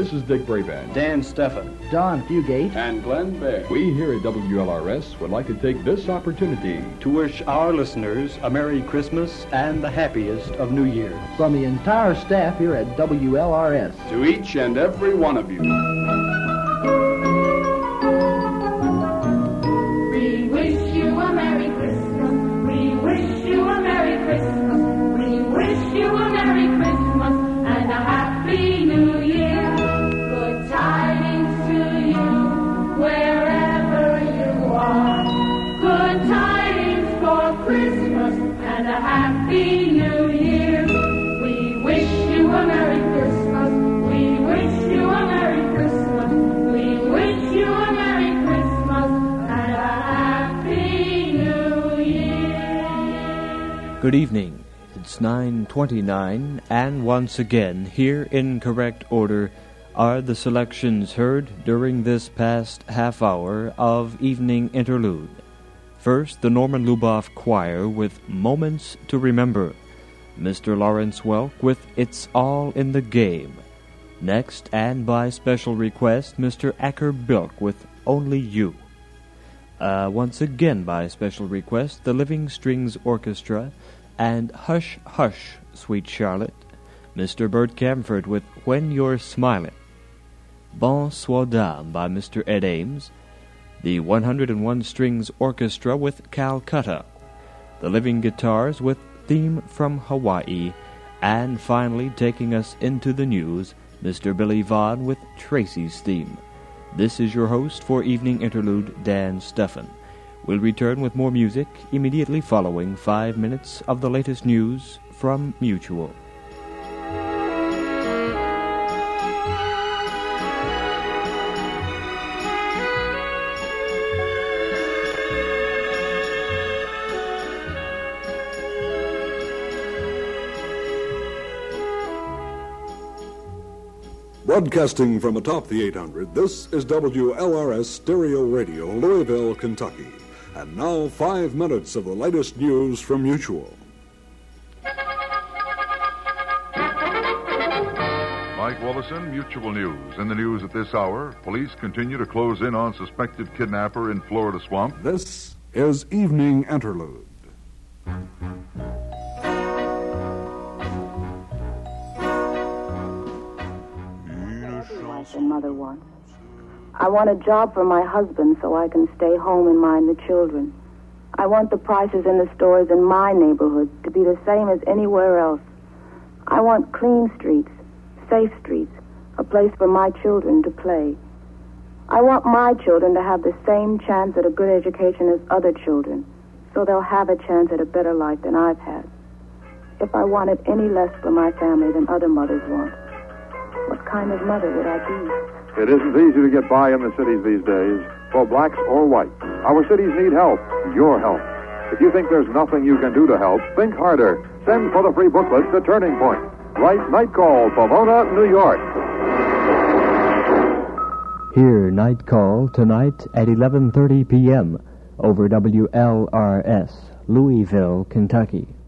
This is Dick Brabant, Dan Steffen, Don Fugate, and Glenn Bear. We here at WLRS would like to take this opportunity to wish our listeners a Merry Christmas and the happiest of New Year's. From the entire staff here at WLRS. To each and every one of you. We wish you a Merry Christmas. We wish you a Merry Christmas. We wish you a Merry Christmas and a Happy New Year. Good tidings to you wherever you are. Good tidings for Christmas and a Happy New Year. We wish you a Merry Christmas. We wish you a Merry Christmas. We wish you a Merry Christmas and a Happy New Year. Good evening. It's 9:29, and once again, here in correct order, are the selections heard during this past half hour of Evening Interlude. First, the Norman Luboff Choir with Moments to Remember. Mr. Lawrence Welk with It's All in the Game. Next, and by special request, Mr. Acker Bilk with Only You. Once again by special request, the Living Strings Orchestra and Hush, Hush, Sweet Charlotte, Mr. Bert Camford with When You're Smiling, Bonsoir Dame by Mr. Ed Ames, the 101 Strings Orchestra with Calcutta, the Living Guitars with Theme from Hawaii, and finally taking us into the news, Mr. Billy Vaughn with Tracy's Theme. This is your host for Evening Interlude, Dan Steffen. We'll return with more music immediately following 5 minutes of the latest news from Mutual. Broadcasting from atop the 800, this is WLRS Stereo Radio, Louisville, Kentucky. And now, 5 minutes of the latest news from Mutual. Mike Willison, Mutual News. In the news at this hour, police continue to close in on suspected kidnapper in Florida swamp. This is Evening Interlude. Like the mother wants. I want a job for my husband so I can stay home and mind the children. I want the prices in the stores in my neighborhood to be the same as anywhere else. I want clean streets, safe streets, a place for my children to play. I want my children to have the same chance at a good education as other children, so they'll have a chance at a better life than I've had. If I wanted any less for my family than other mothers want, what kind of mother would I be? It isn't easy to get by in the cities these days, for blacks or whites. Our cities need help, your help. If you think there's nothing you can do to help, think harder. Send for the free booklet, The Turning Point. Write Night Call, Pomona, New York. Hear Night Call tonight at 11:30 p.m. over WLRS, Louisville, Kentucky.